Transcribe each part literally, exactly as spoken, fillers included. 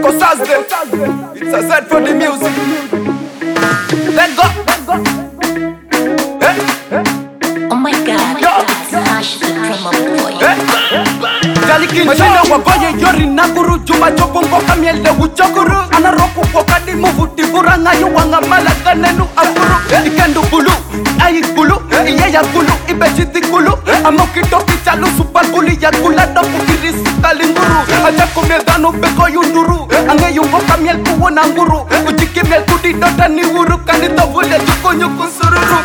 Echo Thursday. It's a set for the music. Let go. Eh? Oh my God, Yo. Hash the drummer boy. Jalikin Majina wagoye yori naguru Juma chopongo kamielde uchokuru Anaroku pokadi muvuti Buranga yuwanga malaka nenu aguru Ikendu bulu, ayi gulu Iyeya gulu, ibejiti gulu Amokito kichalu super guli ya gula Dopu kirisi kalinguru Aja kumedano beko yunduru Ange yungo kamiel kuwo nanguru Ujiki miel kudi dota ni uru Kanito vule chuko nyuku sururu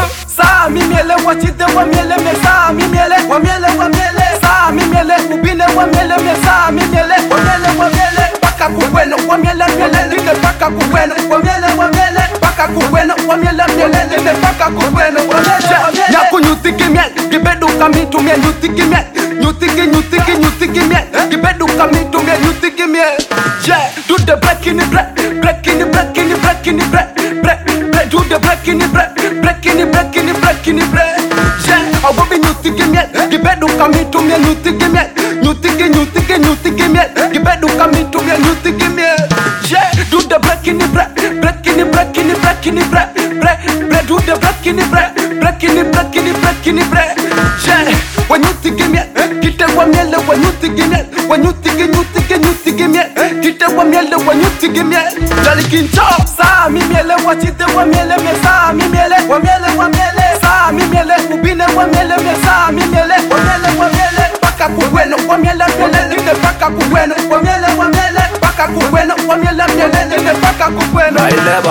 Saa mi miele wachite wa miele me Saa mi miele wa miele wa miele Saa mi miele ubine wa miele me Saa mi miele wa miele wa miele Paka kukweno wa miele miele Linde paka kukweno wa miele wa miele Paka kukweno wa miele miele Linde paka kukweno wa miele wa miele Nyaku nyutiki miel Gibedu kamitu miel nyutiki miel Nyutiki nyutiki nyutiki miel Gibedu kamitu miel nyutiki miel Yeah, do the breaking it break Breaking it breaking it breaking it break Break, break, do the breaking it break Breaking it breaking it breaking it break Yeah, I will be nyutiki miel Gibedu kamitu miel nyutiki miel Nyutiki nyutiki nyutiki miel Gibedu kamitu miel nyutiki miel Yeah, do the breaking it break Breaking it breaking it breaking it break Break, break, do the breaking it break Breaking it breaking it breaking it break Yeah, when you think miel Kite wa miel when you think miel When you think nyutiki nyutiki miel Kite wa miel when you think miel Jalikin chop Saa mi miele wachite wa miele me Saa mi miele wa miele wa miele Saa mi miele ubine wa miele me Saa mi miele wa miele wa miele Paka kukweno wa miele miele Linde paka kukweno wa miele wa miele Paka kukweno wa miele miele Linde paka kukweno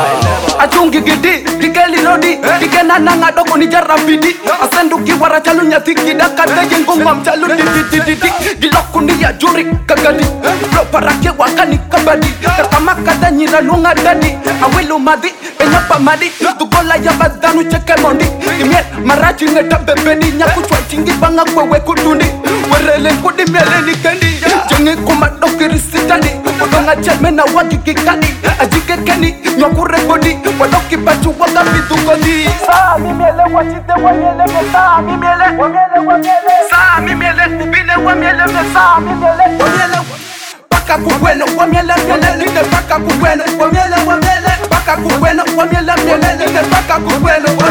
Achungi gidi, kikeli rodi Kikena nanga doko ni jarabidi Asendu kiwara chalu nyatiki Dakate yengunga mchalu di di di di Giloku ni ya juri kagadi Bro parake wakani kabadi Kakama kada nyira lunga dadi Awilu madi, penyapa madi Tukola ya badanu cheke mondi Imiel marachi ngeta bebedi Nyaku chwa chingi banga kwewe kutundi Werele kudi miele ni kendi Jengi kumadoki risitani Wadonga chelme na waki kikani Ajike keni, nyoku rekodi Wadoki bachu waka vitu kodi Saa mi miele wachite wa miele me Saa mi miele wa miele wa miele Saa mi miele ubine wa miele me Saa mi miele wa miele wa Paka kukweno wa miele miele Linde paka kukweno wa miele wa miele Paka kukweno wa miele miele Linde paka kukweno wa